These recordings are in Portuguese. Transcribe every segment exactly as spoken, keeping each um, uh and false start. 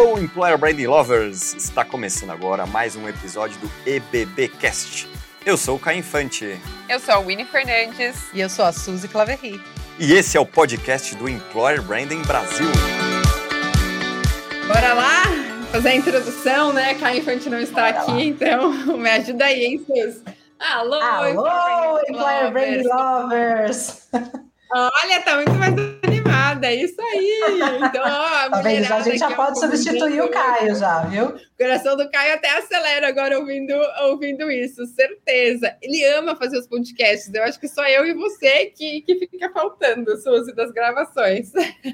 Hello, Employer Branding Lovers! Está começando agora mais um episódio do E B B Cast. Eu sou o Caio Infante. Eu sou a Winnie Fernandes. E eu sou a Suzy Claverry. E esse é o podcast do Employer Branding Brasil. Bora lá fazer a introdução, né? Caio Infante não está Bora aqui, lá. Então me ajuda aí, hein, Suzy? Alô, Alô Employer Branding Lovers! Olha, tá muito mais animada, é isso aí. Então, ó, tá vendo? Já, a gente já pode substituir o Caio, já, viu? O coração do Caio até acelera agora ouvindo, ouvindo isso, certeza. Ele ama fazer os podcasts. Eu acho que só eu e você que, que fica faltando, Suzy, das gravações.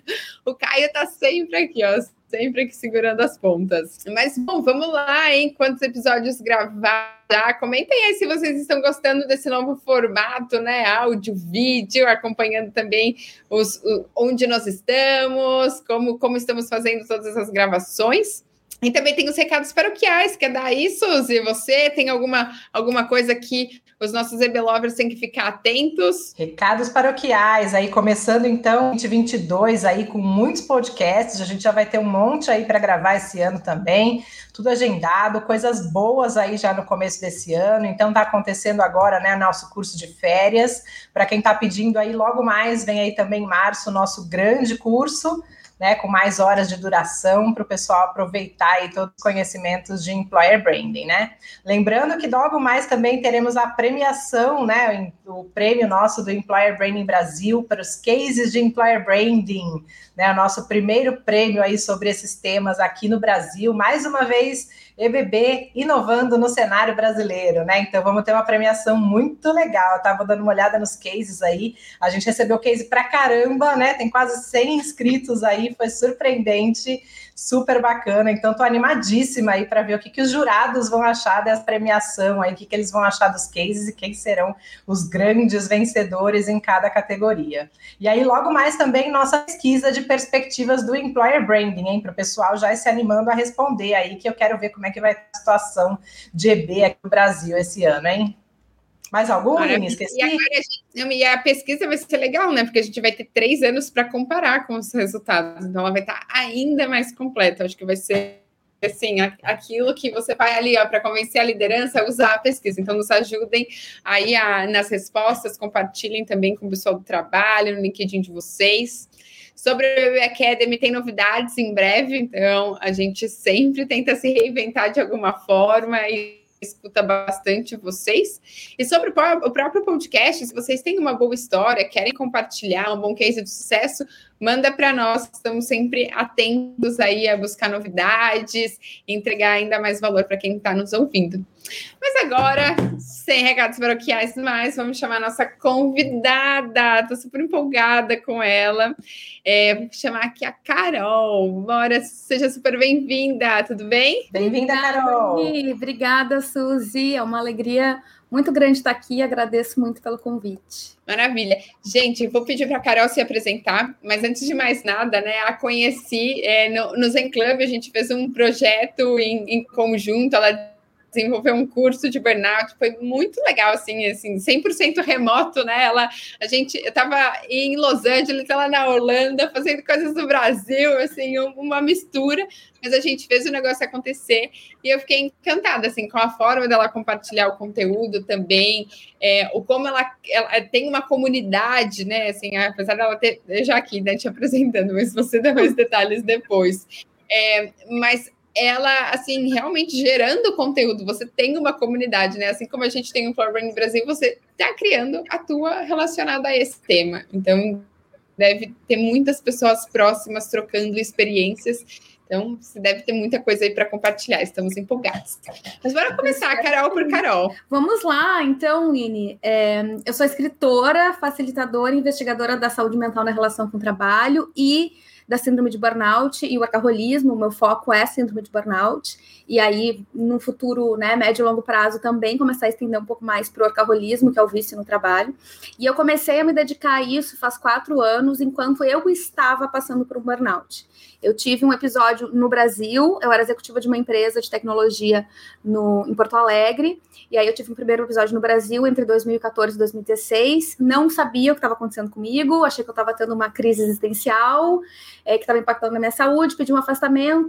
O Caio tá sempre aqui, ó. Sempre aqui segurando as pontas. Mas, bom, vamos lá, hein? Quantos episódios gravados? Já comentem aí se vocês estão gostando desse novo formato, né? Áudio, vídeo, acompanhando também os, o, onde nós estamos, como, como estamos fazendo todas as gravações. E também tem os recados paroquiais, quer dar aí, Suzy? Você tem alguma, alguma coisa que os nossos E B Lovers têm que ficar atentos? Recados paroquiais, aí começando então vinte e vinte e dois aí com muitos podcasts, a gente já vai ter um monte aí para gravar esse ano também, tudo agendado, coisas boas aí já no começo desse ano, então tá acontecendo agora, né, nosso curso de férias, para quem tá pedindo aí logo mais, vem aí também em março o nosso grande curso, né, com mais horas de duração para o pessoal aproveitar aí todos os conhecimentos de Employer Branding, né? Lembrando que logo mais também teremos a premiação, né, o prêmio nosso do Employer Branding Brasil para os cases de Employer Branding, né, o nosso primeiro prêmio aí sobre esses temas aqui no Brasil, mais uma vez E B B inovando no cenário brasileiro, né? Então vamos ter uma premiação muito legal. Eu tava dando uma olhada nos cases aí, a gente recebeu case pra caramba, né? Tem quase cem inscritos aí, foi surpreendente, super bacana. Então tô animadíssima aí para ver o que, que os jurados vão achar dessa premiação aí, o que, que eles vão achar dos cases e quem serão os grandes vencedores em cada categoria. E aí logo mais também nossa pesquisa de perspectivas do Employer Branding, hein? Para o pessoal já ir se animando a responder aí, que eu quero ver como é que vai ter a situação de E B aqui no Brasil esse ano, hein? Mais algum, Aline? Esqueci? E, agora a gente, e a pesquisa vai ser legal, né? Porque a gente vai ter três anos para comparar com os resultados. Então, ela vai estar ainda mais completa. Acho que vai ser, assim, aquilo que você vai ali, ó, para convencer a liderança a usar a pesquisa. Então, nos ajudem aí a, nas respostas, compartilhem também com o pessoal do trabalho, no LinkedIn de vocês. Sobre o E B B Academy, tem novidades em breve, então a gente sempre tenta se reinventar de alguma forma e escuta bastante vocês. E sobre o próprio podcast, se vocês têm uma boa história, querem compartilhar um bom case de sucesso, manda para nós, estamos sempre atentos aí a buscar novidades, entregar ainda mais valor para quem está nos ouvindo. Mas agora, sem recados paroquiais mais, vamos chamar a nossa convidada. Estou super empolgada com ela. É, vou chamar aqui a Carol. Bora, seja super bem-vinda, tudo bem? Bem-vinda, Carol. Obrigada, Suzy. É uma alegria muito grande estar aqui. Agradeço muito pelo convite. Maravilha. Gente, vou pedir para a Carol se apresentar, mas antes de mais nada, né, a conheci é, no, no Zen Club, a gente fez um projeto em, em conjunto, ela desenvolveu um curso de burnout, foi muito legal, assim, assim, cem por cento remoto, né, ela, a gente, eu estava em Los Angeles, ela na Holanda, fazendo coisas do Brasil, assim, uma mistura, mas a gente fez o negócio acontecer, e eu fiquei encantada, assim, com a forma dela compartilhar o conteúdo também, é, o como ela, ela tem uma comunidade, né, assim, apesar dela ter, eu já aqui, né, te apresentando, mas você dá mais detalhes depois, é, mas ela, assim, realmente gerando conteúdo, você tem uma comunidade, né, assim como a gente tem o Employer Branding Brasil, você está criando a tua relacionada a esse tema, então deve ter muitas pessoas próximas trocando experiências, então você deve ter muita coisa aí para compartilhar, estamos empolgados. Mas bora começar, Carol por Carol. Vamos lá, então, Winnie, é, eu sou escritora, facilitadora e investigadora da saúde mental na relação com o trabalho e da síndrome de burnout e o workaholismo. O meu foco é síndrome de burnout, e aí, no futuro, né, médio e longo prazo, também começar a estender um pouco mais para o workaholismo, que é o vício no trabalho. E eu comecei a me dedicar a isso faz quatro anos, enquanto eu estava passando por um burnout. Eu tive um episódio no Brasil, eu era executiva de uma empresa de tecnologia no, em Porto Alegre, e aí eu tive um primeiro episódio no Brasil entre dois mil e quatorze e dois mil e dezesseis, não sabia o que estava acontecendo comigo, achei que eu estava tendo uma crise existencial, é, que estava impactando na minha saúde, pedi um afastamento,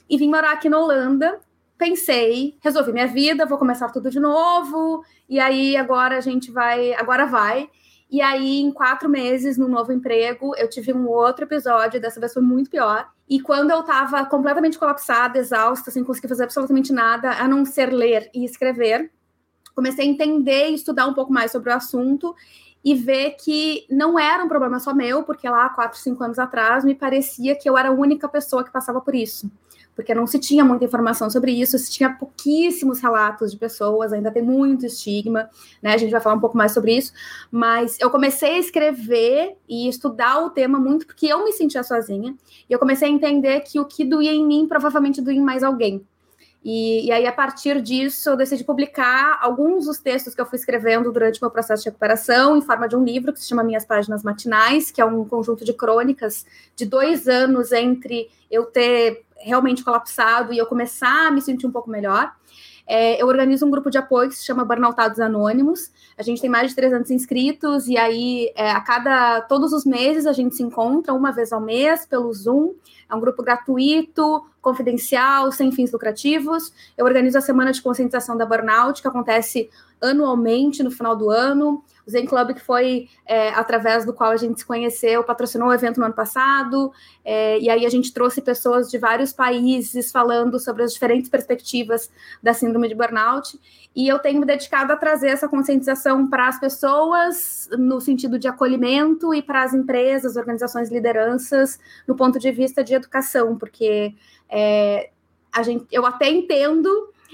e vim morar aqui na Holanda. Pensei, resolvi minha vida, vou começar tudo de novo, e aí agora a gente vai, agora vai. E aí, em quatro meses, no novo emprego, eu tive um outro episódio, dessa vez foi muito pior. E quando eu estava completamente colapsada, exausta, sem conseguir fazer absolutamente nada, a não ser ler e escrever, comecei a entender e estudar um pouco mais sobre o assunto e ver que não era um problema só meu, porque lá, quatro, cinco anos atrás, me parecia que eu era a única pessoa que passava por isso. Porque não se tinha muita informação sobre isso, se tinha pouquíssimos relatos de pessoas, ainda tem muito estigma, né? A gente vai falar um pouco mais sobre isso, mas eu comecei a escrever e estudar o tema muito porque eu me sentia sozinha, e eu comecei a entender que o que doía em mim provavelmente doía em mais alguém. E, e aí, a partir disso, eu decidi publicar alguns dos textos que eu fui escrevendo durante o meu processo de recuperação, em forma de um livro que se chama Minhas Páginas Matinais, que é um conjunto de crônicas de dois anos entre eu ter realmente colapsado e eu começar a me sentir um pouco melhor. É, eu organizo um grupo de apoio que se chama Burnoutados Anônimos. A gente tem mais de trezentos inscritos e aí é, a cada todos os meses a gente se encontra uma vez ao mês pelo Zoom. É um grupo gratuito, confidencial, sem fins lucrativos. Eu organizo a Semana de Conscientização da Burnout, que acontece anualmente no final do ano. O Zen Club, que foi é, através do qual a gente se conheceu, patrocinou o evento no ano passado, é, e aí a gente trouxe pessoas de vários países falando sobre as diferentes perspectivas da síndrome de burnout, e eu tenho me dedicado a trazer essa conscientização para as pessoas, no sentido de acolhimento, e para as empresas, organizações, lideranças, no ponto de vista de educação, porque é, a gente, eu até entendo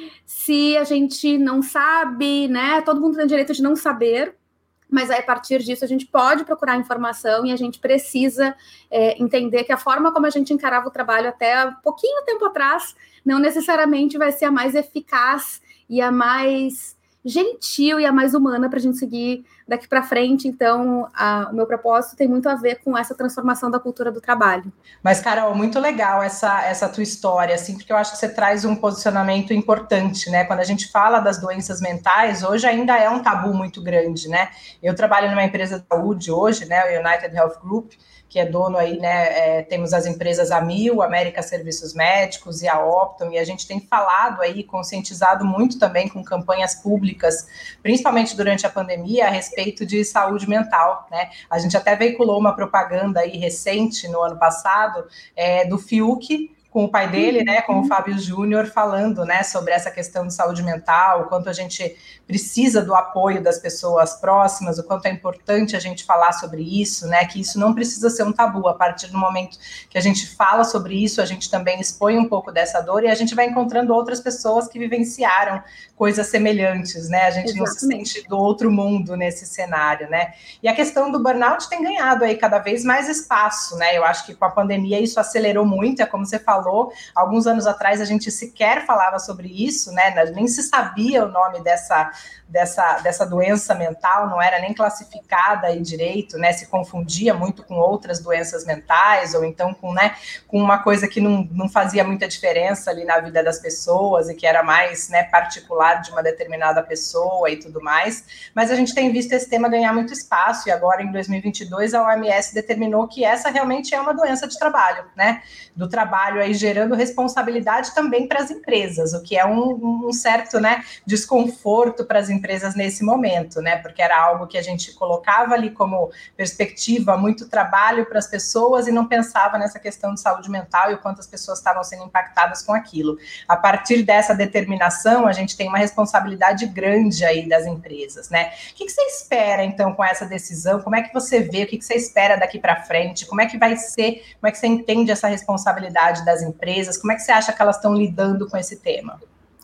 se a gente não sabe, né, todo mundo tem o direito de não saber, mas aí, a partir disso a gente pode procurar informação e a gente precisa é, entender que a forma como a gente encarava o trabalho até pouquinho tempo atrás não necessariamente vai ser a mais eficaz e a mais gentil e a mais humana para a gente seguir daqui para frente. Então, a, o meu propósito tem muito a ver com essa transformação da cultura do trabalho. Mas, Carol, muito legal essa, essa tua história, assim, porque eu acho que você traz um posicionamento importante, né? Quando a gente fala das doenças mentais, hoje ainda é um tabu muito grande, né? Eu trabalho numa empresa de saúde hoje, né? O United Health Group, que é dono aí, né, é, temos as empresas Amil, América Serviços Médicos e a Optum, e a gente tem falado aí, conscientizado muito também com campanhas públicas, principalmente durante a pandemia, a respeito de saúde mental, né? A gente até veiculou uma propaganda aí recente, no ano passado, é, do Fiuk, com o pai dele, né, com o Fábio Júnior, falando, né, sobre essa questão de saúde mental, o quanto a gente precisa do apoio das pessoas próximas, o quanto é importante a gente falar sobre isso, né, que isso não precisa ser um tabu. A partir do momento que a gente fala sobre isso, a gente também expõe um pouco dessa dor e a gente vai encontrando outras pessoas que vivenciaram coisas semelhantes, né, a gente Exatamente. Não se sente do outro mundo nesse cenário, né. E a questão do burnout tem ganhado aí cada vez mais espaço, né, eu acho que com a pandemia isso acelerou muito, é como você falou, alguns anos atrás a gente sequer falava sobre isso, né? Nem se sabia o nome dessa, dessa, dessa doença mental, não era nem classificada aí direito, né? Se confundia muito com outras doenças mentais, ou então com, né, com uma coisa que não, não fazia muita diferença ali na vida das pessoas e que era mais, né, particular de uma determinada pessoa e tudo mais. Mas a gente tem visto esse tema ganhar muito espaço e agora em dois mil e vinte e dois a O M S determinou que essa realmente é uma doença de trabalho, né? Do trabalho aí gerando responsabilidade também para as empresas, o que é um, um certo, né, desconforto para as empresas nesse momento, né, porque era algo que a gente colocava ali como perspectiva, muito trabalho para as pessoas e não pensava nessa questão de saúde mental e o quanto as pessoas estavam sendo impactadas com aquilo. A partir dessa determinação, a gente tem uma responsabilidade grande aí das empresas, né. O que, que você espera, então, com essa decisão? Como é que você vê? O que, que você espera daqui para frente? Como é que vai ser? Como é que você entende essa responsabilidade das empresas? Como é que você acha que elas estão lidando com esse tema?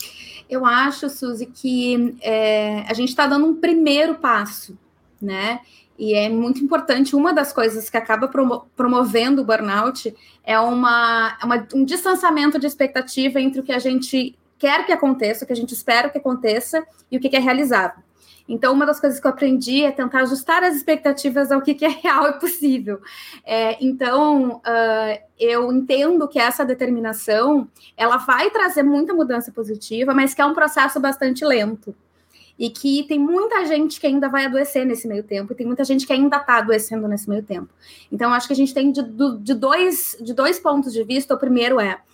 Eu acho, Suzy, que é, a gente está dando um primeiro passo, né? E é muito importante, uma das coisas que acaba promo- promovendo o burnout é uma, uma, um distanciamento de expectativa entre o que a gente quer que aconteça, o que a gente espera que aconteça e o que é realizável. Então, uma das coisas que eu aprendi é tentar ajustar as expectativas ao que, que é real e possível. É, então, uh, eu entendo que essa determinação, ela vai trazer muita mudança positiva, mas que é um processo bastante lento. E que tem muita gente que ainda vai adoecer nesse meio tempo, e tem muita gente que ainda está adoecendo nesse meio tempo. Então, acho que a gente tem de, de, dois, de dois pontos de vista. O primeiro é,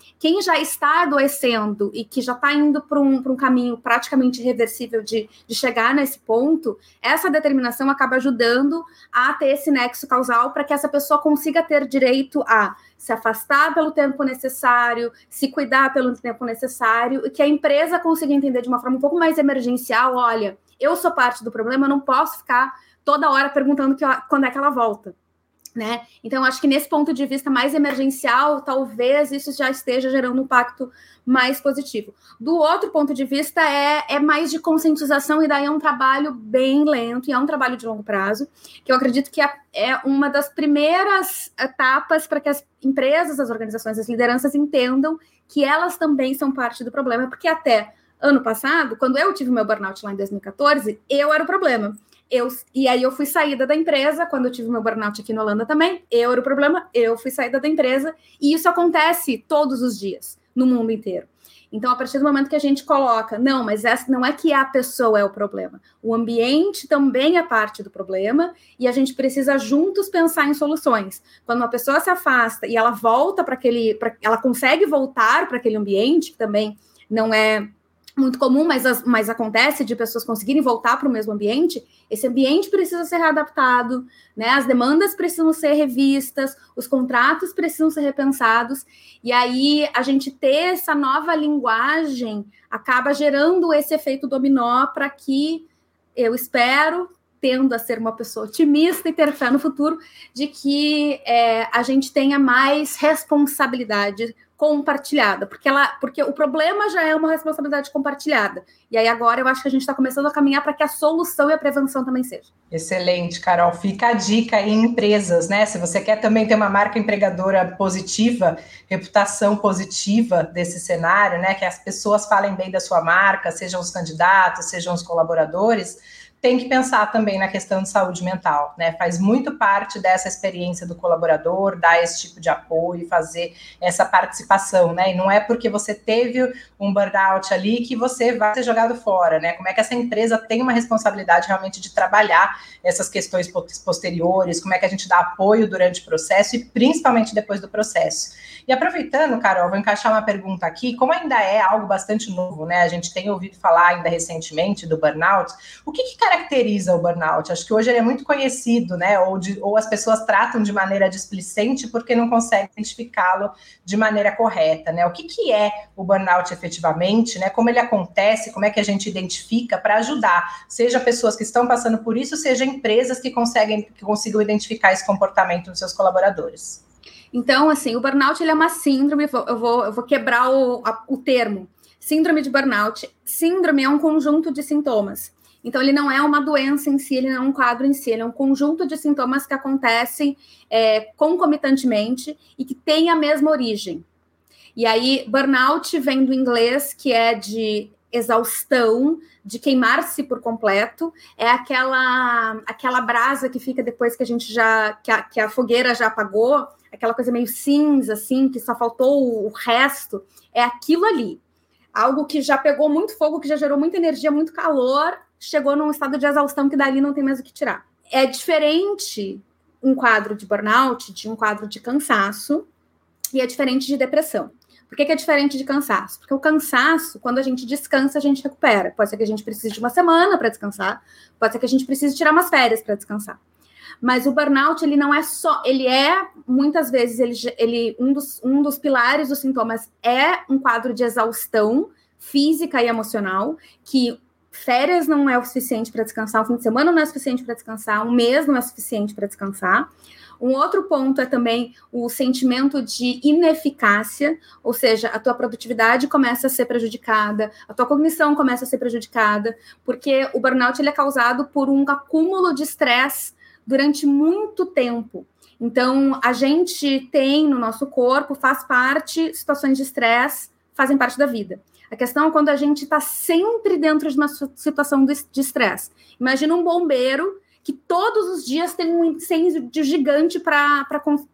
quem já está adoecendo e que já está indo para um, para um caminho praticamente irreversível de, de chegar nesse ponto, essa determinação acaba ajudando a ter esse nexo causal para que essa pessoa consiga ter direito a se afastar pelo tempo necessário, se cuidar pelo tempo necessário, e que a empresa consiga entender de uma forma um pouco mais emergencial, olha, eu sou parte do problema, eu não posso ficar toda hora perguntando que, quando é que ela volta. Né? Então, acho que nesse ponto de vista mais emergencial, talvez isso já esteja gerando um impacto mais positivo. Do outro ponto de vista, é, é mais de conscientização, e daí é um trabalho bem lento, e é um trabalho de longo prazo, que eu acredito que é, é uma das primeiras etapas para que as empresas, as organizações, as lideranças entendam que elas também são parte do problema, porque até ano passado, quando eu tive meu burnout lá em dois mil e catorze, eu era o problema. Eu, e aí eu fui saída da empresa, quando eu tive meu burnout aqui na Holanda também, eu era o problema, eu fui saída da empresa, e isso acontece todos os dias, no mundo inteiro. Então, a partir do momento que a gente coloca, não, mas essa não é que a pessoa é o problema, o ambiente também é parte do problema, e a gente precisa juntos pensar em soluções. Quando uma pessoa se afasta e ela volta para aquele, pra, ela consegue voltar para aquele ambiente, que também não é muito comum, mas, as, mas acontece de pessoas conseguirem voltar para o mesmo ambiente, esse ambiente precisa ser readaptado, né? As demandas precisam ser revistas, os contratos precisam ser repensados, e aí a gente ter essa nova linguagem acaba gerando esse efeito dominó para que, eu espero, tendo a ser uma pessoa otimista e ter fé no futuro, de que é, a gente tenha mais responsabilidade compartilhada, porque, ela, porque o problema já é uma responsabilidade compartilhada. E aí agora eu acho que a gente está começando a caminhar para que a solução e a prevenção também seja. Excelente, Carol. Fica a dica em empresas, né? Se você quer também ter uma marca empregadora positiva, reputação positiva desse cenário, né? Que as pessoas falem bem da sua marca, sejam os candidatos, sejam os colaboradores, tem que pensar também na questão de saúde mental, né? Faz muito parte dessa experiência do colaborador, dar esse tipo de apoio, fazer essa participação, né? E não é porque você teve um burnout ali que você vai ser jogado fora, né? Como é que essa empresa tem uma responsabilidade realmente de trabalhar essas questões posteriores, como é que a gente dá apoio durante o processo e principalmente depois do processo. E aproveitando, Carol, vou encaixar uma pergunta aqui, como ainda é algo bastante novo, né? A gente tem ouvido falar ainda recentemente do burnout. O que, que caracteriza o burnout? Acho que hoje ele é muito conhecido, né? Ou, de, ou as pessoas tratam de maneira displicente porque não conseguem identificá-lo de maneira correta, né? O que, que é o burnout efetivamente, né? Como ele acontece, como é que a gente identifica para ajudar, seja pessoas que estão passando por isso, seja empresas que conseguem, que consigam identificar esse comportamento dos seus colaboradores. Então, assim, o burnout ele é uma síndrome, eu vou, eu vou quebrar o, a, o termo. Síndrome de burnout. Síndrome é um conjunto de sintomas. Então, ele não é uma doença em si, ele não é um quadro em si, ele é um conjunto de sintomas que acontecem é, concomitantemente e que têm a mesma origem. E aí, burnout vem do inglês, que é de exaustão, de queimar-se por completo, é aquela, aquela brasa que fica depois que a gente já, que a, que a fogueira já apagou, aquela coisa meio cinza, assim, que só faltou o resto, é aquilo ali. Algo que já pegou muito fogo, que já gerou muita energia, muito calor, chegou num estado de exaustão que dali não tem mais o que tirar. É diferente um quadro de burnout de um quadro de cansaço, e é diferente de depressão. Por que que é diferente de cansaço? Porque o cansaço, quando a gente descansa, a gente recupera. Pode ser que a gente precise de uma semana para descansar, pode ser que a gente precise tirar umas férias para descansar. Mas o burnout, ele não é só... Ele é, muitas vezes, ele, ele, um, dos, um dos pilares dos sintomas é um quadro de exaustão física e emocional, que férias não é o suficiente para descansar, um fim de semana não é suficiente para descansar, um mês não é suficiente para descansar. Um outro ponto é também o sentimento de ineficácia, ou seja, a tua produtividade começa a ser prejudicada, a tua cognição começa a ser prejudicada, porque o burnout ele é causado por um acúmulo de estresse durante muito tempo. Então, a gente tem no nosso corpo, faz parte, situações de estresse fazem parte da vida. A questão é quando a gente está sempre dentro de uma situação de estresse. Imagina um bombeiro que todos os dias tem um incêndio gigante para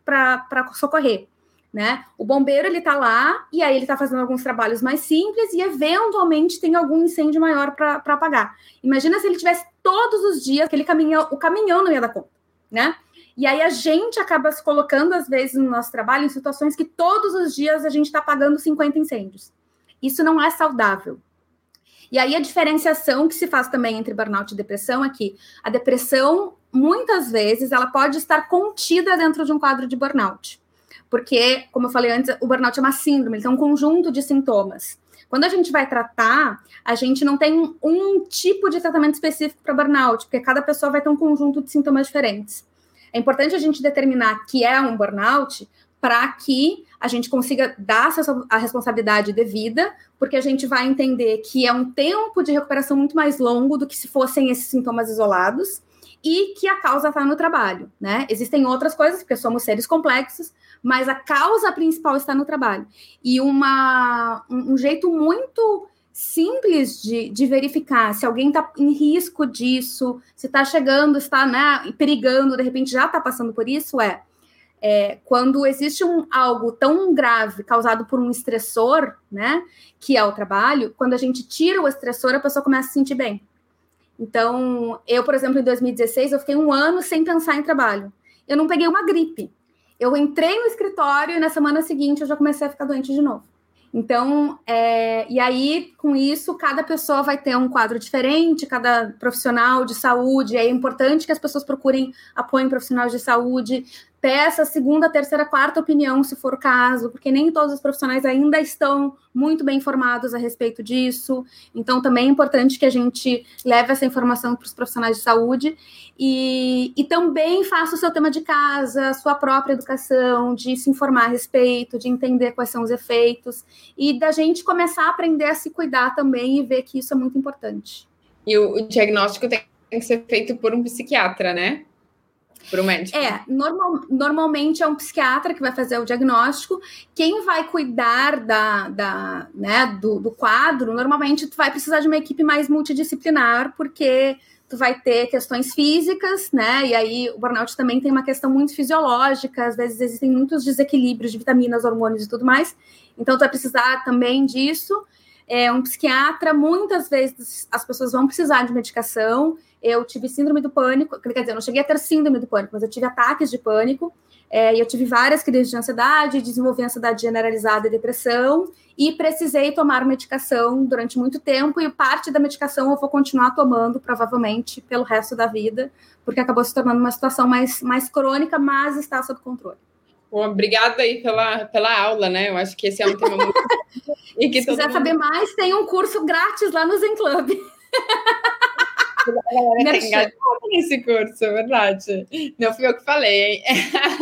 socorrer, né? O bombeiro, ele está lá, e aí ele está fazendo alguns trabalhos mais simples, e eventualmente tem algum incêndio maior para apagar. Imagina se ele tivesse todos os dias, aquele caminhão, o caminhão não ia dar conta, né? E aí a gente acaba se colocando, às vezes, no nosso trabalho, em situações que todos os dias a gente está apagando cinquenta incêndios. Isso não é saudável. E aí a diferenciação que se faz também entre burnout e depressão é que a depressão, muitas vezes, ela pode estar contida dentro de um quadro de burnout. Porque, como eu falei antes, o burnout é uma síndrome, ele tem um conjunto de sintomas. Quando a gente vai tratar, a gente não tem um tipo de tratamento específico para burnout, porque cada pessoa vai ter um conjunto de sintomas diferentes. É importante a gente determinar que é um burnout para que a gente consiga dar a responsabilidade devida, porque a gente vai entender que é um tempo de recuperação muito mais longo do que se fossem esses sintomas isolados e que a causa está no trabalho, né? Existem outras coisas, porque somos seres complexos, mas a causa principal está no trabalho. E uma, um, um jeito muito simples de, de verificar se alguém está em risco disso, se está chegando, está, né, perigando, de repente já está passando por isso, é, é quando existe um, algo tão grave causado por um estressor, né, que é o trabalho, quando a gente tira o estressor, a pessoa começa a se sentir bem. Então, eu, por exemplo, em dois mil e dezesseis, eu fiquei um ano sem pensar em trabalho. Eu não peguei uma gripe. Eu entrei no escritório e na semana seguinte eu já comecei a ficar doente de novo. Então, é, e aí, com isso, cada pessoa vai ter um quadro diferente, cada profissional de saúde. É importante que as pessoas procurem apoio em profissionais de saúde, peça segunda, terceira, quarta opinião, se for o caso, porque nem todos os profissionais ainda estão muito bem informados a respeito disso. Então, também é importante que a gente leve essa informação para os profissionais de saúde e, e também faça o seu tema de casa, sua própria educação, de se informar a respeito, de entender quais são os efeitos e da gente começar a aprender a se cuidar também e ver que isso é muito importante. E o, o diagnóstico tem que ser feito por um psiquiatra, né? Para o médico. É, normal, normalmente é um psiquiatra que vai fazer o diagnóstico. Quem vai cuidar da, da, né, do, do quadro, normalmente tu vai precisar de uma equipe mais multidisciplinar, porque tu vai ter questões físicas, né? E aí o burnout também tem uma questão muito fisiológica, às vezes existem muitos desequilíbrios de vitaminas, hormônios e tudo mais. Então tu vai precisar também disso. É, um psiquiatra, muitas vezes as pessoas vão precisar de medicação. Eu tive síndrome do pânico, quer dizer, eu não cheguei a ter síndrome do pânico, mas eu tive ataques de pânico, é, e eu tive várias crises de ansiedade, desenvolvi ansiedade generalizada e depressão, e precisei tomar medicação durante muito tempo, e parte da medicação eu vou continuar tomando, provavelmente, pelo resto da vida, porque acabou se tornando uma situação mais, mais crônica, mas está sob controle. Bom, obrigada aí pela, pela aula, né? Eu acho que esse é um tema muito... e que Se quiser mundo... saber mais, tem um curso grátis lá no Zen Club. A galera tá engajada nesse curso, é verdade. Não fui eu que falei, hein?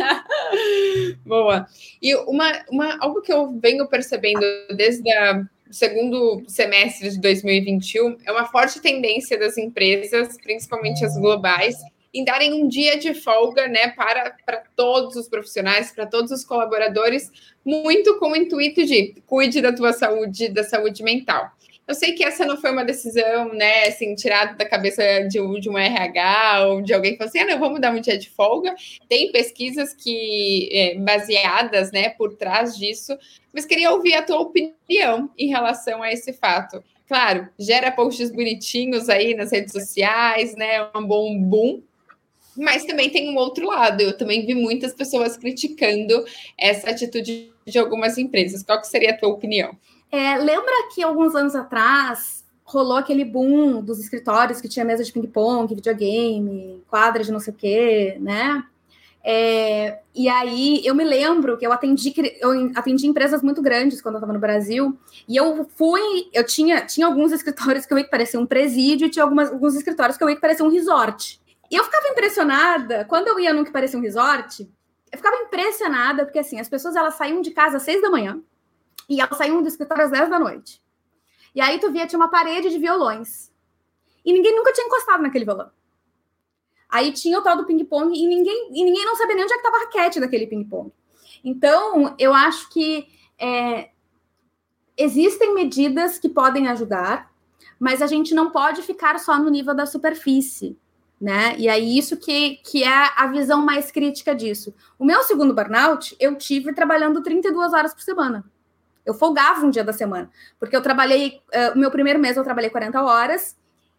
Boa. E uma, uma, algo que eu venho percebendo desde o segundo semestre de dois mil e vinte e um é uma forte tendência das empresas, principalmente as globais, em darem um dia de folga, né, para, para todos os profissionais, para todos os colaboradores, muito com o intuito de cuide da tua saúde, da saúde mental. Eu sei que essa não foi uma decisão, né, assim, tirada da cabeça de um, de um R H ou de alguém que falou assim, ah, não, vamos dar um dia de folga. Tem pesquisas que, é, baseadas, né, por trás disso, mas queria ouvir a tua opinião em relação a esse fato. Claro, gera posts bonitinhos aí nas redes sociais, né, um bom boom, mas também tem um outro lado. Eu também vi muitas pessoas criticando essa atitude de algumas empresas. Qual que seria a tua opinião? É, lembra que alguns anos atrás rolou aquele boom dos escritórios que tinha mesa de ping-pong, videogame, quadra de não sei o quê, né? É, e aí eu me lembro que eu atendi, eu atendi empresas muito grandes quando eu estava no Brasil, e eu fui, eu tinha, tinha alguns escritórios que eu ia que parecia um presídio, e tinha algumas, alguns escritórios que eu ia que parecia um resort. E eu ficava impressionada, quando eu ia num que parecia um resort, eu ficava impressionada, porque assim, as pessoas elas saíam de casa às seis da manhã, e elas saíam do escritório às dez da noite. E aí tu via, tinha uma parede de violões. E ninguém nunca tinha encostado naquele violão. Aí tinha o tal do ping-pong e ninguém, e ninguém não sabia nem onde é que estava a raquete daquele ping-pong. Então, eu acho que é, existem medidas que podem ajudar, mas a gente não pode ficar só no nível da superfície, né? E aí isso que, que é a visão mais crítica disso. O meu segundo burnout, eu tive trabalhando trinta e duas horas por semana. Eu folgava um dia da semana, porque eu trabalhei, uh, o meu primeiro mês eu trabalhei quarenta horas,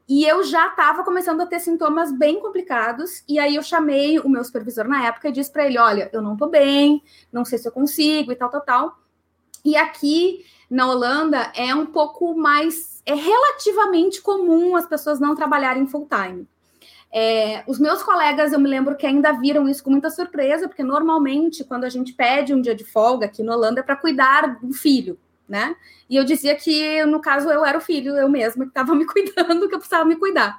E eu já estava começando a ter sintomas bem complicados, e aí eu chamei o meu supervisor na época e disse para ele, olha, eu não estou bem, não sei se eu consigo e tal, tal, tal. E aqui na Holanda é um pouco mais, é relativamente comum as pessoas não trabalharem full time. É, os meus colegas, eu me lembro que ainda viram isso com muita surpresa, porque normalmente quando a gente pede um dia de folga aqui na Holanda é para cuidar do filho, né? E eu dizia que, no caso, eu era o filho, eu mesma, que estava me cuidando, que eu precisava me cuidar.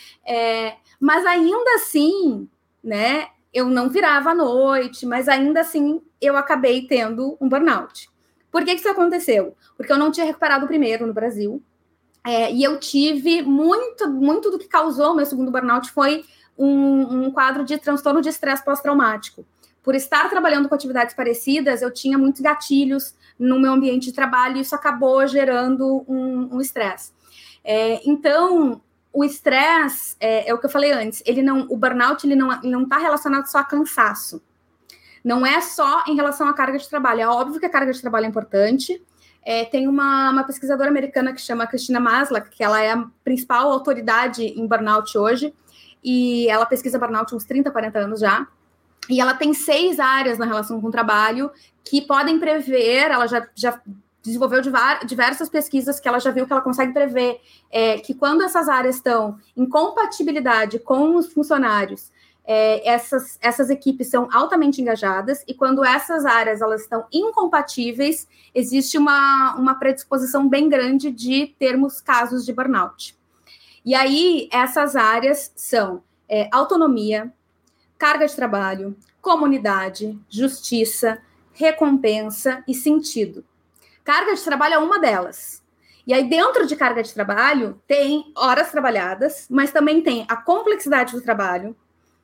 É, mas ainda assim, né, eu não virava à noite, mas ainda assim eu acabei tendo um burnout. Por que que isso aconteceu? Porque eu não tinha recuperado o primeiro no Brasil, é, e eu tive muito, muito do que causou o meu segundo burnout foi um, um quadro de transtorno de estresse pós-traumático. Por estar trabalhando com atividades parecidas, eu tinha muitos gatilhos no meu ambiente de trabalho e isso acabou gerando um estresse. Um é, então, o estresse, é, é o que eu falei antes, ele não, o burnout ele não não está relacionado só a cansaço. Não é só em relação à carga de trabalho. É óbvio que a carga de trabalho é importante. É, tem uma, uma pesquisadora americana que chama Christina Maslach, que ela é a principal autoridade em burnout hoje, e ela pesquisa burnout há uns trinta, quarenta anos já. E ela tem seis áreas na relação com o trabalho que podem prever, ela já, já desenvolveu diversas pesquisas que ela já viu que ela consegue prever é, que quando essas áreas estão em compatibilidade com os funcionários, é, essas, essas equipes são altamente engajadas, e quando essas áreas elas estão incompatíveis, existe uma, uma predisposição bem grande de termos casos de burnout. E aí, essas áreas são é, autonomia, carga de trabalho, comunidade, justiça, recompensa e sentido. Carga de trabalho é uma delas. E aí, dentro de carga de trabalho, tem horas trabalhadas, mas também tem a complexidade do trabalho,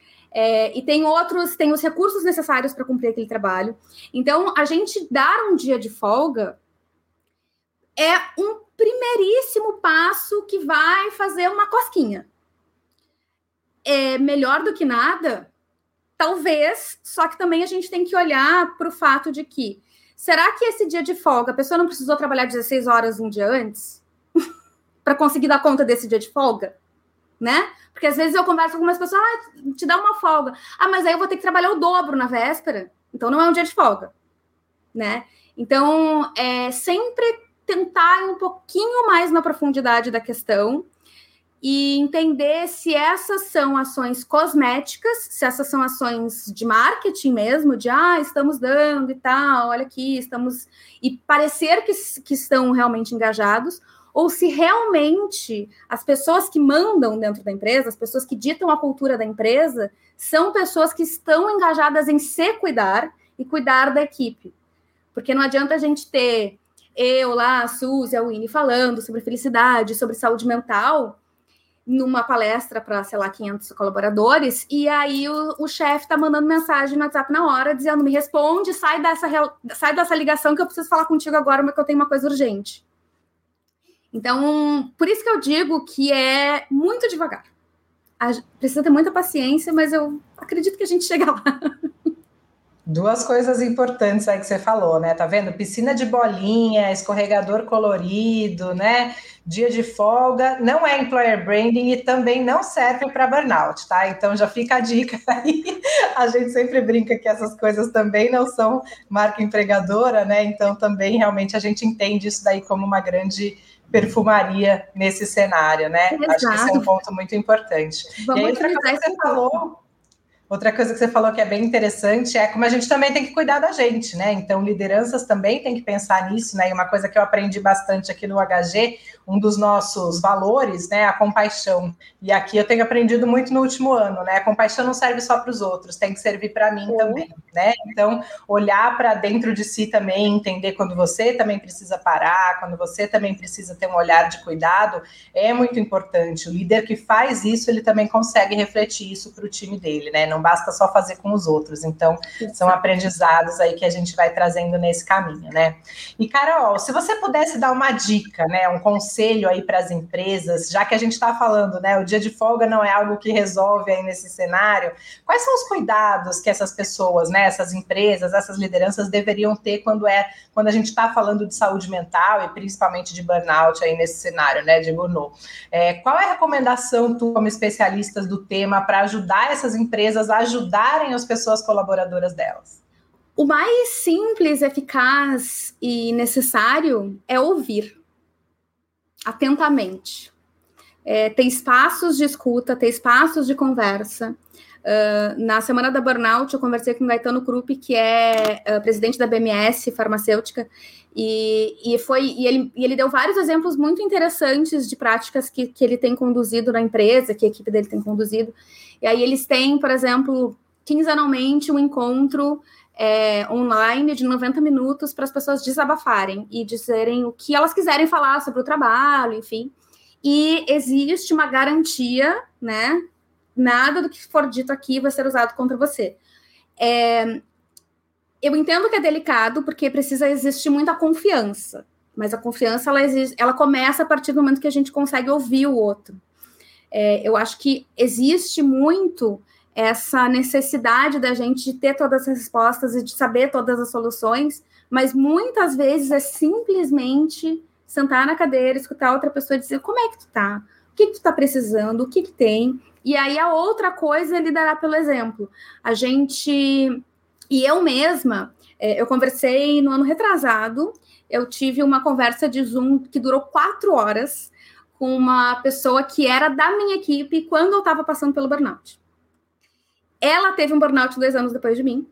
é, e tem outros, tem os recursos necessários para cumprir aquele trabalho. Então, a gente dar um dia de folga é um primeiríssimo passo que vai fazer uma cosquinha. É melhor do que nada? Talvez, só que também a gente tem que olhar para o fato de que, será que esse dia de folga, a pessoa não precisou trabalhar dezesseis horas um dia antes para conseguir dar conta desse dia de folga? Né? Porque às vezes eu converso com algumas pessoas, ah, te dá uma folga. Ah, mas aí eu vou ter que trabalhar o dobro na véspera, então não é um dia de folga, né? Então, é sempre tentar ir um pouquinho mais na profundidade da questão e entender se essas são ações cosméticas, se essas são ações de marketing mesmo, de, ah, estamos dando e tal, olha aqui, estamos... E parecer que, que estão realmente engajados, ou se realmente as pessoas que mandam dentro da empresa, as pessoas que ditam a cultura da empresa, são pessoas que estão engajadas em se cuidar e cuidar da equipe. Porque não adianta a gente ter eu lá, a Suzy, a Winnie, falando sobre felicidade, sobre saúde mental, numa palestra para, sei lá, quinhentos colaboradores, e aí o, o chefe está mandando mensagem no WhatsApp na hora, dizendo, me responde, sai dessa, sai dessa ligação que eu preciso falar contigo agora, mas que eu tenho uma coisa urgente. Então, por isso que eu digo que é muito devagar. A, precisa ter muita paciência, mas eu acredito que a gente chega lá. Duas coisas importantes aí que você falou, né? Tá vendo? Piscina de bolinha, escorregador colorido, né? Dia de folga, não é employer branding e também não serve para burnout, tá? Então já fica a dica aí. A gente sempre brinca que essas coisas também não são marca empregadora, né? Então também realmente a gente entende isso daí como uma grande perfumaria nesse cenário, né? Exato. Acho que esse é um ponto muito importante. Vamos e aí, outra coisa que você falou... Outra coisa que você falou que é bem interessante é como a gente também tem que cuidar da gente, né? Então, lideranças também tem que pensar nisso, né? E uma coisa que eu aprendi bastante aqui no H G, um dos nossos valores, né? A compaixão. E aqui eu tenho aprendido muito no último ano, né? A compaixão não serve só para os outros, tem que servir para mim uhum. também, né? Então, olhar para dentro de si também, entender quando você também precisa parar, quando você também precisa ter um olhar de cuidado, é muito importante. O líder que faz isso, ele também consegue refletir isso para o time dele, né? Não não basta só fazer com os outros. Então, são aprendizados aí que a gente vai trazendo nesse caminho, né? E, Carol, se você pudesse dar uma dica, né, um conselho aí para as empresas, já que a gente está falando, né, o dia de folga não é algo que resolve aí nesse cenário, quais são os cuidados que essas pessoas, né, essas empresas, essas lideranças deveriam ter quando, é, quando a gente está falando de saúde mental e principalmente de burnout aí nesse cenário, né, de burnout? É, qual é a recomendação, tu, como especialistas do tema, para ajudar essas empresas a ajudarem as pessoas colaboradoras delas? O mais simples, eficaz e necessário é ouvir atentamente. É, ter espaços de escuta, ter espaços de conversa. Uh, na semana da Burnout, eu conversei com o Gaetano Krupp, que é uh, presidente da B M S farmacêutica, e, e, foi, e, ele, e ele deu vários exemplos muito interessantes de práticas que, que ele tem conduzido na empresa, que a equipe dele tem conduzido. E aí eles têm, por exemplo, quinzenalmente um encontro é, online de noventa minutos para as pessoas desabafarem e dizerem o que elas quiserem falar sobre o trabalho, enfim. E existe uma garantia, né? Nada do que for dito aqui vai ser usado contra você. É, eu entendo que é delicado, porque precisa existir muita confiança, mas a confiança, ela, existe, ela começa a partir do momento que a gente consegue ouvir o outro. É, eu acho que existe muito essa necessidade da gente de ter todas as respostas e de saber todas as soluções, mas muitas vezes é simplesmente sentar na cadeira, escutar outra pessoa e dizer como é que tu tá, o que que tu tá precisando, o que que tem. E aí a outra coisa é liderar pelo exemplo. A gente... E eu mesma, eu conversei no ano retrasado, eu tive uma conversa de Zoom que durou quatro horas com uma pessoa que era da minha equipe quando eu estava passando pelo burnout. Ela teve um burnout dois anos depois de mim.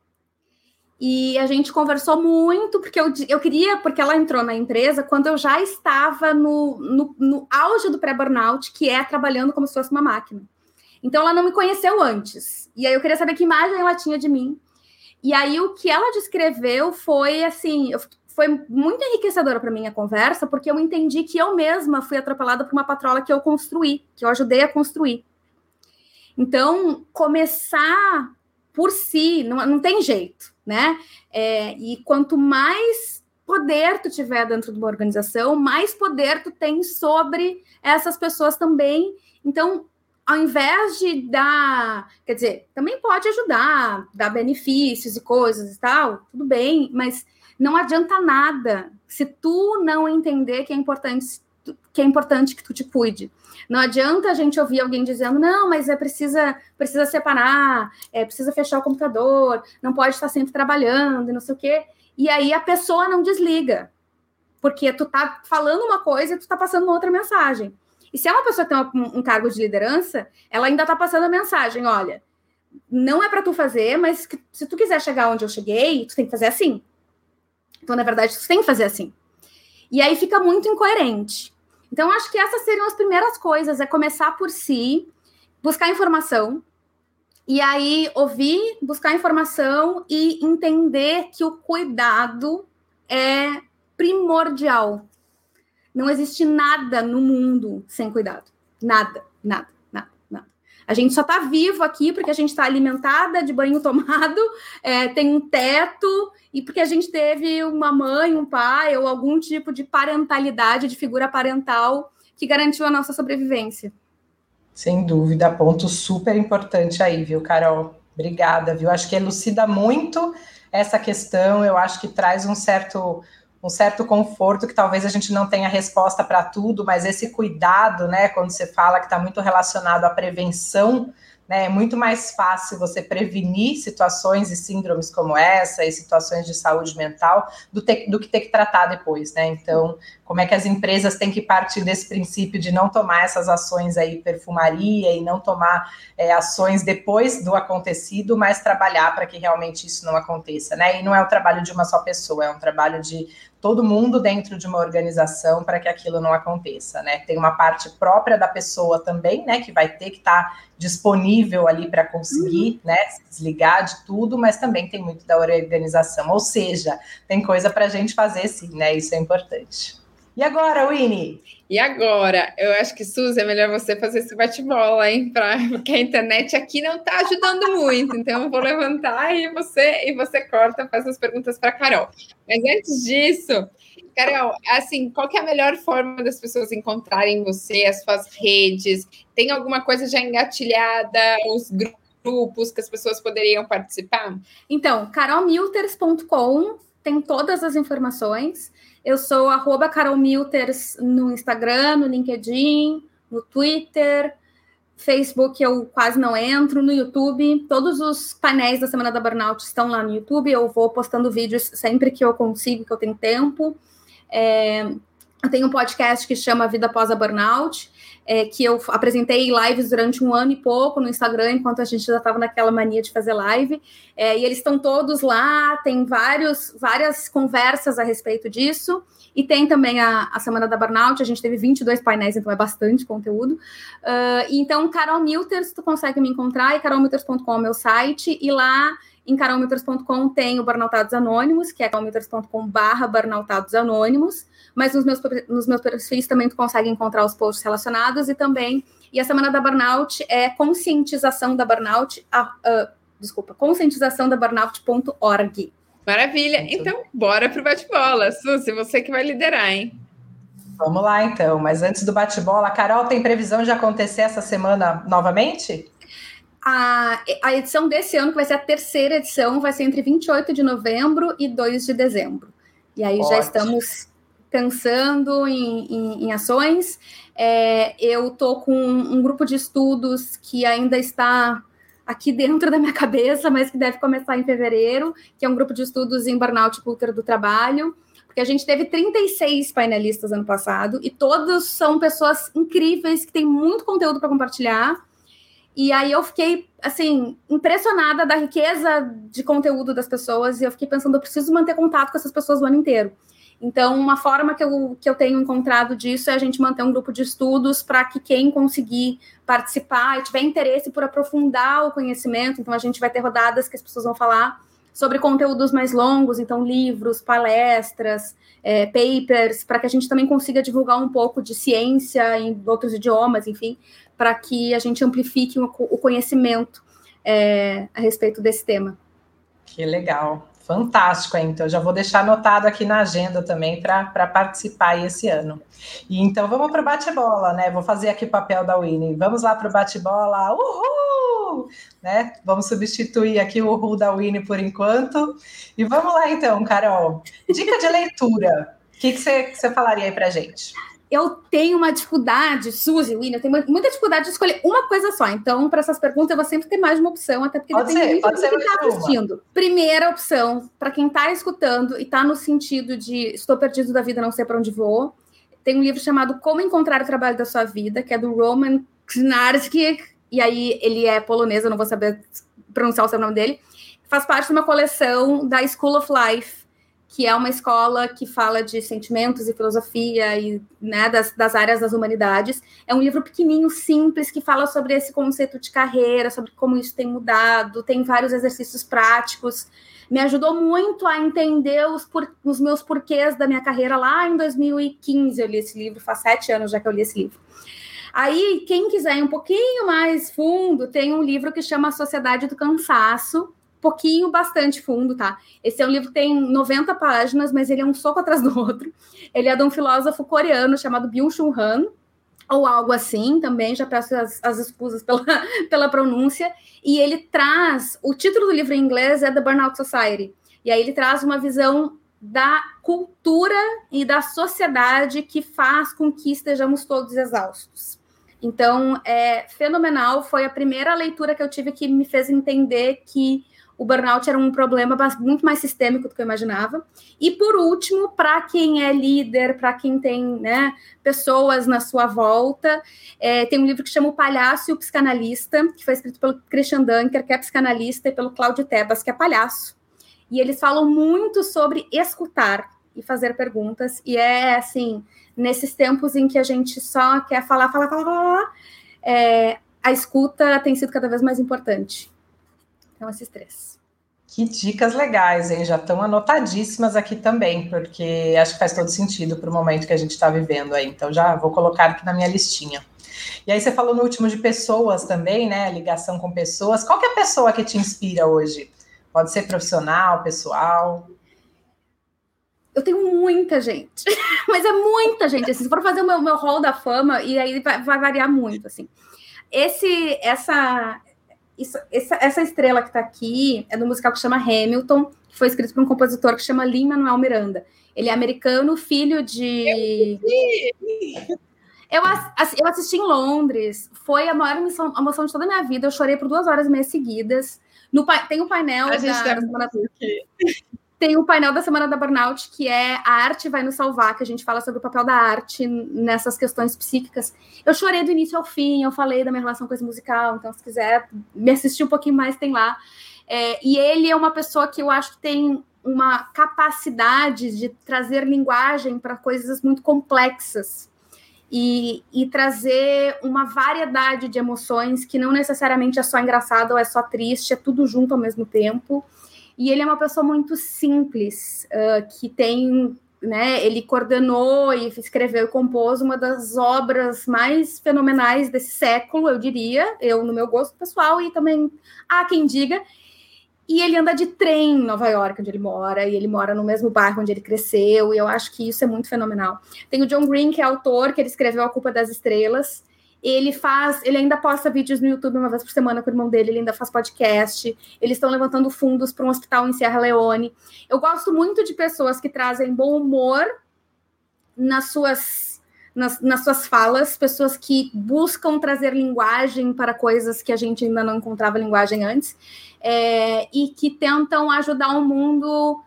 E a gente conversou muito, porque eu, eu queria, porque ela entrou na empresa quando eu já estava no, no, no auge do pré-burnout, que é trabalhando como se fosse uma máquina. Então, ela não me conheceu antes. E aí, eu queria saber que imagem ela tinha de mim. E aí, o que ela descreveu foi, assim, eu, foi muito enriquecedora para mim a conversa, porque eu entendi que eu mesma fui atropelada por uma patrola que eu construí, que eu ajudei a construir. Então, começar por si, não, não tem jeito, né? É, e quanto mais poder tu tiver dentro de uma organização, mais poder tu tem sobre essas pessoas também. Então, ao invés de dar... Quer dizer, também pode ajudar, dar benefícios e coisas e tal, tudo bem, mas não adianta nada se tu não entender que é importante, que é importante que tu te cuide. Não adianta a gente ouvir alguém dizendo, não, mas é precisa, precisa separar, é, precisa fechar o computador, não pode estar sempre trabalhando, não sei o quê. E aí a pessoa não desliga, porque tu tá falando uma coisa e tu tá passando uma outra mensagem. E se é uma pessoa que tem um, um cargo de liderança, ela ainda tá passando a mensagem, olha, não é para tu fazer, mas que, se tu quiser chegar onde eu cheguei, tu tem que fazer assim. Então, na verdade, tu tem que fazer assim. E aí fica muito incoerente. Então, acho que essas seriam as primeiras coisas, é começar por si, buscar informação, e aí ouvir, buscar informação e entender que o cuidado é primordial. Não existe nada no mundo sem cuidado. Nada, nada, nada, nada. A gente só está vivo aqui porque a gente está alimentada, de banho tomado, é, tem um teto, e porque a gente teve uma mãe, um pai, ou algum tipo de parentalidade, de figura parental, que garantiu a nossa sobrevivência. Sem dúvida, ponto super importante aí, viu, Carol? Obrigada, viu? Acho que elucida muito essa questão, eu acho que traz um certo... um certo conforto, que talvez a gente não tenha resposta para tudo, mas esse cuidado, né, quando você fala que está muito relacionado à prevenção, né, é muito mais fácil você prevenir situações e síndromes como essa, e situações de saúde mental, do, ter, do que ter que tratar depois, né? Então, como é que as empresas têm que partir desse princípio de não tomar essas ações aí, perfumaria, e não tomar é, ações depois do acontecido, mas trabalhar para que realmente isso não aconteça, né? E não é o trabalho de uma só pessoa, é um trabalho de todo mundo dentro de uma organização para que aquilo não aconteça, né? Tem uma parte própria da pessoa também, né, que vai ter que estar disponível ali para conseguir, uhum. né, se desligar de tudo, mas também tem muito da organização, ou seja, tem coisa para a gente fazer sim, né? Isso é importante. E agora, Winnie? E agora? Eu acho que, Suzy, é melhor você fazer esse bate-bola, hein? Pra... Porque a internet aqui não está ajudando muito. Então, eu vou levantar e você, e você corta, faz as perguntas para a Carol. Mas antes disso, Carol, assim, qual que é a melhor forma das pessoas encontrarem você, as suas redes? Tem alguma coisa já engatilhada? Os grupos que as pessoas poderiam participar? Então, carol milters ponto com tem todas as informações. Eu sou arroba Carol Milters no Instagram, no LinkedIn, no Twitter, Facebook eu quase não entro, no YouTube. Todos os painéis da Semana da Burnout estão lá no YouTube. Eu vou postando vídeos sempre que eu consigo, que eu tenho tempo. É, eu tenho um podcast que chama Vida Após a Burnout, é, que eu apresentei lives durante um ano e pouco no Instagram, enquanto a gente já estava naquela mania de fazer live. É, e eles estão todos lá, tem vários, várias conversas a respeito disso. E tem também a, a Semana da Burnout, a gente teve vinte e dois painéis, então é bastante conteúdo. Uh, então, Carol Milters, tu consegue me encontrar, e carol milters ponto com é o meu site, e lá em carol milters ponto com tem o Burnoutados Anônimos, que é carol milters ponto com barra Burnoutados Anônimos, mas nos meus, nos meus perfis também tu consegue encontrar os posts relacionados, e também, e a Semana da Burnout é conscientização da Burnout, uh, uh, desculpa, conscientização da burnout ponto org. Maravilha. Então, bora pro bate-bola. Suzy, você que vai liderar, hein? Vamos lá, então. Mas antes do bate-bola, a Carol tem previsão de acontecer essa semana novamente? A, a edição desse ano, que vai ser a terceira edição, vai ser entre vinte e oito de novembro e dois de dezembro. E aí Ótimo. Já estamos pensando em, em, em ações. É, eu estou com um grupo de estudos que ainda está aqui dentro da minha cabeça, mas que deve começar em fevereiro, que é um grupo de estudos em burnout e cultura do trabalho, porque a gente teve trinta e seis painelistas ano passado, e todos são pessoas incríveis, que têm muito conteúdo para compartilhar, e aí eu fiquei, assim, impressionada da riqueza de conteúdo das pessoas, e eu fiquei pensando, eu preciso manter contato com essas pessoas o ano inteiro. Então, uma forma que eu, que eu tenho encontrado disso é a gente manter um grupo de estudos para que quem conseguir participar e tiver interesse por aprofundar o conhecimento, então a gente vai ter rodadas que as pessoas vão falar sobre conteúdos mais longos, então livros, palestras, é, papers, para que a gente também consiga divulgar um pouco de ciência em outros idiomas, enfim, para que a gente amplifique o, o conhecimento é, a respeito desse tema. Que legal. Fantástico, hein? Então já vou deixar anotado aqui na agenda também para participar esse ano. E então vamos para o bate-bola, né? Vou fazer aqui o papel da Winnie. Vamos lá para o bate-bola. Uhul! Né? Vamos substituir aqui o uhul da Winnie por enquanto. E vamos lá então, Carol. Dica de leitura. O que você falaria aí para gente? Eu tenho uma dificuldade, Suzy, Winnie, eu tenho muita dificuldade de escolher uma coisa só. Então, para essas perguntas, eu vou sempre ter mais de uma opção, até porque pode depende ser, muito do que está assistindo. Primeira opção, para quem está escutando e está no sentido de estou perdido da vida, não sei para onde vou, tem um livro chamado Como Encontrar o Trabalho da Sua Vida, que é do Roman Knarski, e aí ele é polonês, eu não vou saber pronunciar o seu nome dele, faz parte de uma coleção da School of Life, que é uma escola que fala de sentimentos e filosofia e, né, das, das áreas das humanidades. É um livro pequenininho, simples, que fala sobre esse conceito de carreira, sobre como isso tem mudado, tem vários exercícios práticos. Me ajudou muito a entender os, por, os meus porquês da minha carreira lá em dois mil e quinze. Eu li esse livro, faz sete anos já que eu li esse livro. Aí, quem quiser ir um pouquinho mais fundo, tem um livro que chama A Sociedade do Cansaço, pouquinho, bastante fundo, tá? Esse é um livro que tem noventa páginas, mas ele é um soco atrás do outro. Ele é de um filósofo coreano chamado Byung-Chul Han, ou algo assim, também, já peço as, as escusas pela, pela pronúncia, e ele traz, o título do livro em inglês é The Burnout Society, e aí ele traz uma visão da cultura e da sociedade que faz com que estejamos todos exaustos. Então, é fenomenal, foi a primeira leitura que eu tive que me fez entender que o burnout era um problema muito mais sistêmico do que eu imaginava. E, por último, para quem é líder, para quem tem, né, pessoas na sua volta, é, tem um livro que chama O Palhaço e o Psicanalista, que foi escrito pelo Christian Dunker, que é psicanalista, e pelo Cláudio Tebas, que é palhaço. E eles falam muito sobre escutar e fazer perguntas. E é, assim, nesses tempos em que a gente só quer falar, falar, falar, falar, é, a escuta tem sido cada vez mais importante. Então, esses três. Que dicas legais, hein? Já estão anotadíssimas aqui também, porque acho que faz todo sentido para o momento que a gente está vivendo aí. Então, já vou colocar aqui na minha listinha. E aí, você falou no último de pessoas também, né? Ligação com pessoas. Qual que é a pessoa que te inspira hoje? Pode ser profissional, pessoal? Eu tenho muita gente, mas é muita gente. Assim, se for fazer o meu, meu hall da fama, e aí vai, vai variar muito, assim. Esse, essa... Isso, essa, essa estrela que está aqui é do musical que chama Hamilton, que foi escrito por um compositor que chama Lin-Manuel Miranda. Ele é americano, filho de... Eu, eu assisti em Londres, foi a maior emoção, emoção de toda a minha vida. Eu chorei por duas horas e meia seguidas. No, tem o um painel a da, gente tá da semana... Tem o um painel da Semana da Burnout, que é A Arte Vai Nos Salvar, que a gente fala sobre o papel da arte nessas questões psíquicas. Eu chorei do início ao fim, eu falei da minha relação com esse musical, então se quiser me assistir um pouquinho mais, tem lá. É, e ele é uma pessoa que eu acho que tem uma capacidade de trazer linguagem para coisas muito complexas e, e trazer uma variedade de emoções que não necessariamente é só engraçado ou é só triste, é tudo junto ao mesmo tempo. E ele é uma pessoa muito simples, uh, que tem, né, ele coordenou e escreveu e compôs uma das obras mais fenomenais desse século, eu diria, eu no meu gosto pessoal, e também há quem diga. E ele anda de trem em Nova York, onde ele mora, e ele mora no mesmo bairro onde ele cresceu, e eu acho que isso é muito fenomenal. Tem o John Green, que é autor, que ele escreveu A Culpa das Estrelas. Ele faz, ele ainda posta vídeos no YouTube uma vez por semana com o irmão dele, ele ainda faz podcast, eles estão levantando fundos para um hospital em Sierra Leone. Eu gosto muito de pessoas que trazem bom humor nas suas, nas, nas suas falas, pessoas que buscam trazer linguagem para coisas que a gente ainda não encontrava linguagem antes, é, e que tentam ajudar o mundo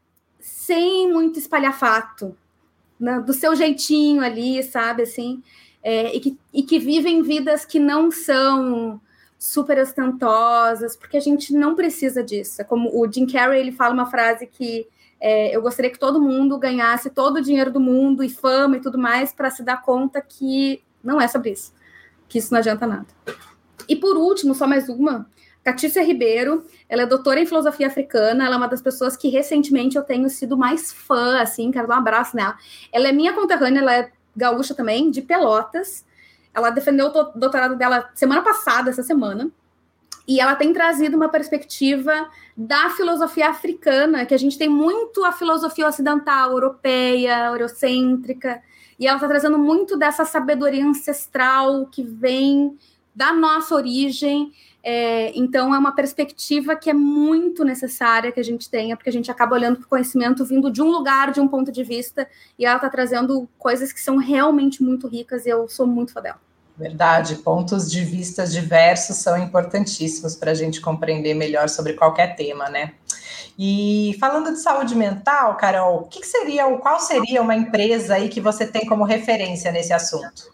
sem muito espalhafato, né, do seu jeitinho ali, sabe, assim... É, e, que, e que vivem vidas que não são super ostentosas, porque a gente não precisa disso. É como o Jim Carrey, ele fala uma frase que é, eu gostaria que todo mundo ganhasse todo o dinheiro do mundo e fama e tudo mais para se dar conta que não é sobre isso, que isso não adianta nada. E por último, só mais uma, Catícia Ribeiro, ela é doutora em filosofia africana, ela é uma das pessoas que recentemente eu tenho sido mais fã, assim, quero dar um abraço nela. Ela é minha conterrânea, ela é gaúcha também, de Pelotas. Ela defendeu o doutorado dela semana passada, essa semana, e ela tem trazido uma perspectiva da filosofia africana, que a gente tem muito a filosofia ocidental, europeia, eurocêntrica, e ela está trazendo muito dessa sabedoria ancestral que vem da nossa origem. É, então, é uma perspectiva que é muito necessária que a gente tenha, porque a gente acaba olhando para o conhecimento vindo de um lugar, de um ponto de vista, e ela está trazendo coisas que são realmente muito ricas, e eu sou muito fã dela. Verdade, pontos de vista diversos são importantíssimos para a gente compreender melhor sobre qualquer tema, né? E falando de saúde mental, Carol, o que, que seria, qual seria uma empresa aí que você tem como referência nesse assunto?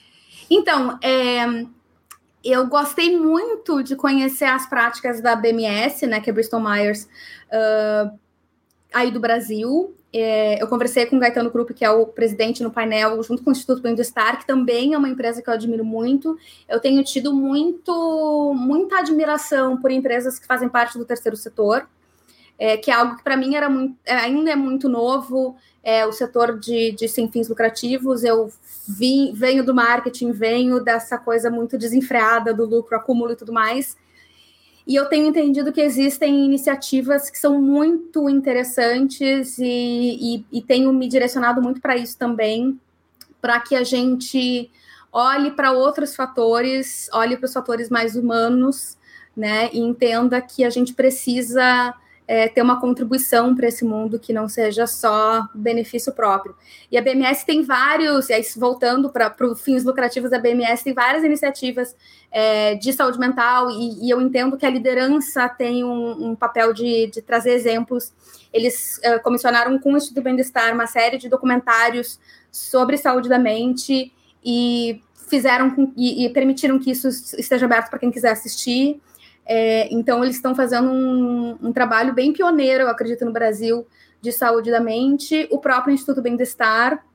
Então, é... eu gostei muito de conhecer as práticas da B M S, né, que é Bristol Myers, uh, aí do Brasil. É, eu conversei com o Gaetano Krupp, que é o presidente no painel, junto com o Instituto Bem-Estar, que também é uma empresa que eu admiro muito. Eu tenho tido muito, muita admiração por empresas que fazem parte do terceiro setor, é, que é algo que para mim era muito, ainda é muito novo, é, o setor de, de sem fins lucrativos. Eu vim, venho do marketing, venho dessa coisa muito desenfreada do lucro, acúmulo e tudo mais. E eu tenho entendido que existem iniciativas que são muito interessantes e, e, e tenho me direcionado muito para isso também, para que a gente olhe para outros fatores, olhe para os fatores mais humanos, né, e entenda que a gente precisa é, ter uma contribuição para esse mundo que não seja só benefício próprio. E a B M S tem vários, e aí, voltando para os fins lucrativos da B M S, tem várias iniciativas é, de saúde mental, e, e eu entendo que a liderança tem um, um papel de, de trazer exemplos. Eles uh, comissionaram com o Instituto Bem-Estar uma série de documentários sobre saúde da mente e fizeram com, e, e permitiram que isso esteja aberto para quem quiser assistir. É, então, eles estão fazendo um, um trabalho bem pioneiro, eu acredito, no Brasil, de saúde da mente. O próprio Instituto Bem-Estar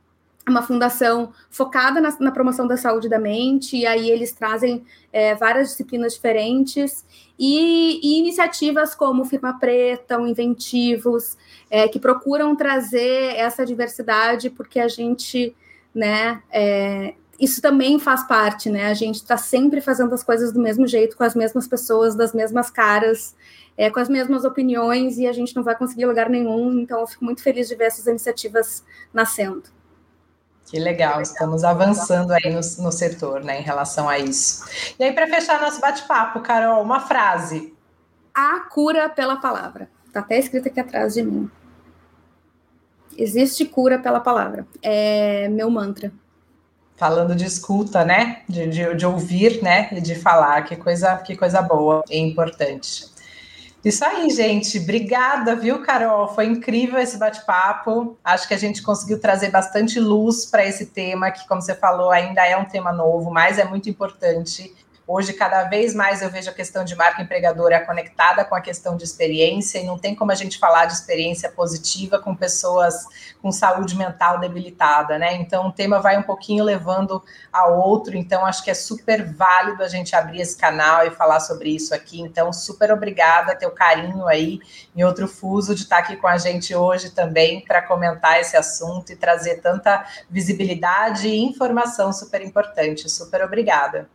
uma fundação focada na, na promoção da saúde da mente, e aí eles trazem é, várias disciplinas diferentes, e, e iniciativas como Firma Preta, o Inventivos, é, que procuram trazer essa diversidade, porque a gente, né, é, isso também faz parte, né, a gente está sempre fazendo as coisas do mesmo jeito, com as mesmas pessoas, das mesmas caras, é, com as mesmas opiniões, e a gente não vai conseguir lugar nenhum, então eu fico muito feliz de ver essas iniciativas nascendo. Que legal, estamos avançando aí no, no setor, né, em relação a isso. E aí, para fechar nosso bate-papo, Carol, uma frase. A cura pela palavra. Está até escrito aqui atrás de mim. Existe cura pela palavra. É meu mantra. Falando de escuta, né, de, de, de ouvir, né, e de falar, que coisa, que coisa boa e importante. Isso aí, gente. Obrigada, viu, Carol? Foi incrível esse bate-papo. Acho que a gente conseguiu trazer bastante luz para esse tema, que, como você falou, ainda é um tema novo, mas é muito importante. Hoje, cada vez mais, eu vejo a questão de marca empregadora conectada com a questão de experiência, e não tem como a gente falar de experiência positiva com pessoas com saúde mental debilitada, né? Então, o tema vai um pouquinho levando a outro, então acho que é super válido a gente abrir esse canal e falar sobre isso aqui. Então, super obrigada, teu carinho aí em outro fuso de estar aqui com a gente hoje também para comentar esse assunto e trazer tanta visibilidade e informação super importante. Super obrigada.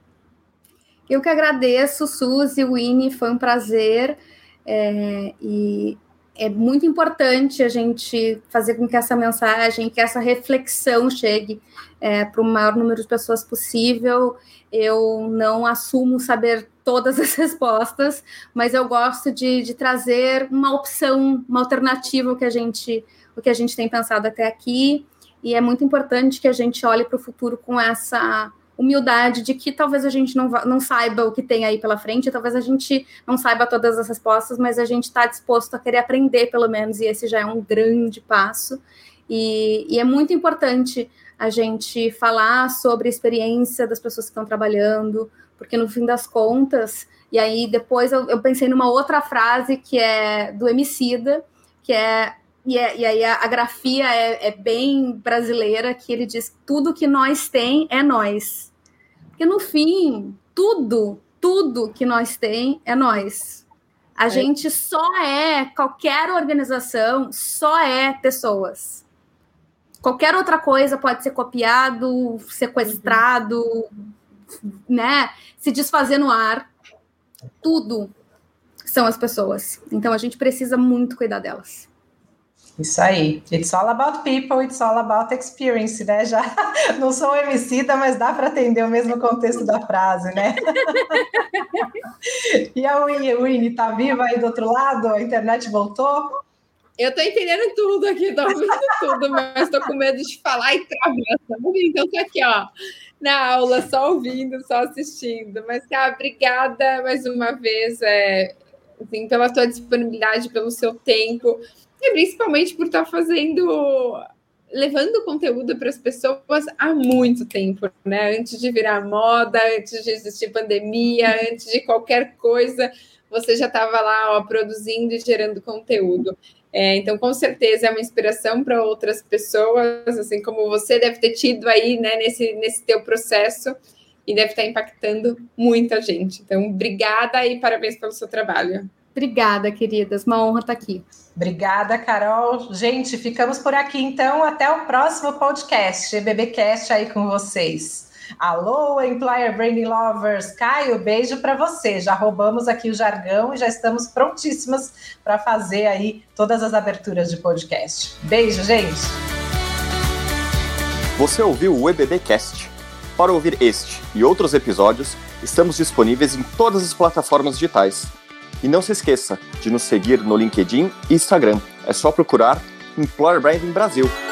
Eu que agradeço, Suzy, Winnie, foi um prazer, é, e é muito importante a gente fazer com que essa mensagem, que essa reflexão chegue é, para o maior número de pessoas possível. Eu não assumo saber todas as respostas, mas eu gosto de, de trazer uma opção, uma alternativa ao que a gente, o que a gente tem pensado até aqui, e é muito importante que a gente olhe para o futuro com essa humildade de que talvez a gente não, não saiba o que tem aí pela frente, talvez a gente não saiba todas as respostas, mas a gente está disposto a querer aprender pelo menos, e esse já é um grande passo, e, e é muito importante a gente falar sobre a experiência das pessoas que estão trabalhando, porque no fim das contas, e aí depois eu, eu pensei numa outra frase que é do Emicida, que é E, é, e aí a, a grafia é, é bem brasileira, que ele diz: tudo que nós tem é nós. Porque no fim, tudo, tudo que nós tem é nós. A é. gente só é, qualquer organização só é pessoas. Qualquer outra coisa pode ser copiado, sequestrado, uhum. né? Se desfazer no ar. Tudo são as pessoas. Então a gente precisa muito cuidar delas. Isso aí. It's all about people, it's all about experience, né? Já não sou emicida, mas dá para atender o mesmo contexto da frase, né? E a Winnie, tá viva aí do outro lado? A internet voltou? Eu tô entendendo tudo aqui, tô ouvindo tudo, mas tô com medo de falar e travar. Então tô aqui, ó, na aula, só ouvindo, só assistindo. Mas, cara, obrigada mais uma vez, é, assim, pela tua disponibilidade, pelo seu tempo. E principalmente por estar fazendo, levando conteúdo para as pessoas há muito tempo, né? Antes de virar moda, antes de existir pandemia, antes de qualquer coisa, você já estava lá, ó, produzindo e gerando conteúdo. É, então, com certeza, é uma inspiração para outras pessoas, assim como você deve ter tido aí, né, nesse, nesse teu processo, e deve estar impactando muita gente. Então, obrigada e parabéns pelo seu trabalho. Obrigada, queridas. Uma honra estar aqui. Obrigada, Carol. Gente, ficamos por aqui, então. Até o próximo podcast, EBBcast aí com vocês. Alô, Employer Branding Lovers. Caio, beijo para você. Já roubamos aqui o jargão e já estamos prontíssimas para fazer aí todas as aberturas de podcast. Beijo, gente. Você ouviu o EBBcast? Para ouvir este e outros episódios, estamos disponíveis em todas as plataformas digitais. E não se esqueça de nos seguir no LinkedIn e Instagram. É só procurar Employer Branding Brasil.